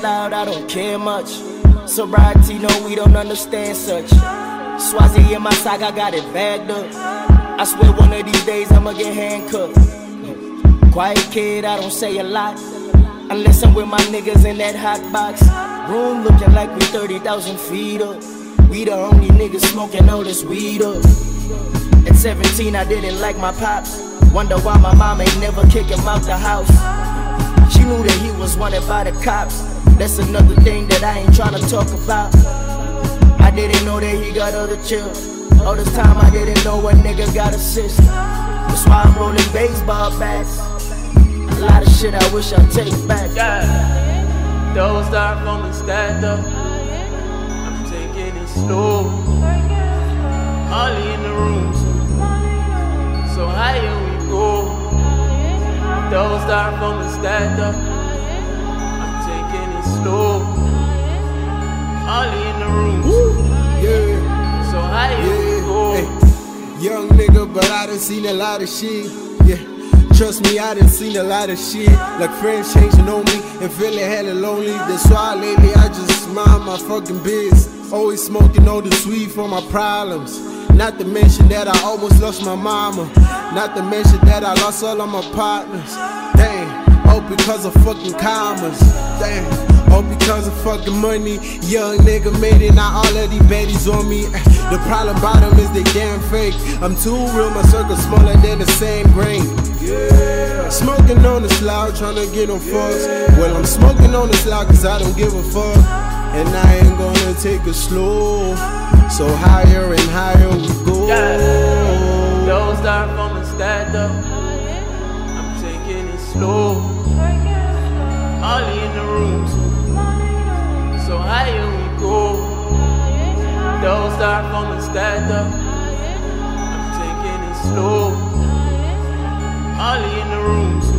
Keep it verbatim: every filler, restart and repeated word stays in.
loud, I don't care much. Sobriety, no, we don't understand such. Swazi in my sock, I got it bagged up. I swear one of these days I'ma get handcuffed. Quiet kid, I don't say a lot, unless I'm with my niggas in that hot box. Room looking like we thirty thousand feet up. We the only niggas smoking all this weed up. At seventeen I didn't like my pops. Wonder why my mom ain't never kick him out the house. She knew that he was wanted by the cops. That's another thing that I ain't tryna talk about. I didn't know that he got other chills. All this time I didn't know a nigga got a sister. That's why I'm rolling baseball bats. A lot of shit I wish I'd take back. Yeah. Those dark moments stacked up. I'm taking it slow. Ollie in the room, so higher we go. Those dark moments stacked up. I'm taking it slow. Ollie in the room, yeah. So higher yeah. we go. Hey. Young nigga, but I done seen a lot of shit. Yeah. Trust me, I done seen a lot of shit. Like friends changing on me and feeling hella lonely. That's why lately I just mind my fucking biz. Always smoking all the sweet for my problems. Not to mention that I almost lost my mama. Not to mention that I lost all of my partners. Dang, all because of fucking commas. Dang, all because of fucking money. Young nigga made it, now all of these baddies on me. The problem about them is they damn fake. I'm too real, my circle smaller than the same grain. Yeah. Smoking on the slough, tryna get on fucks. Well, I'm smoking on the slough cause I don't give a fuck. And I ain't gonna take it slow. So higher and higher we go. Yeah. Those dark moments stacked up. I'm taking it slow. Ollie in the room, so higher we go. Those dark moments stacked up. I'm taking it slow. Ollie in the room.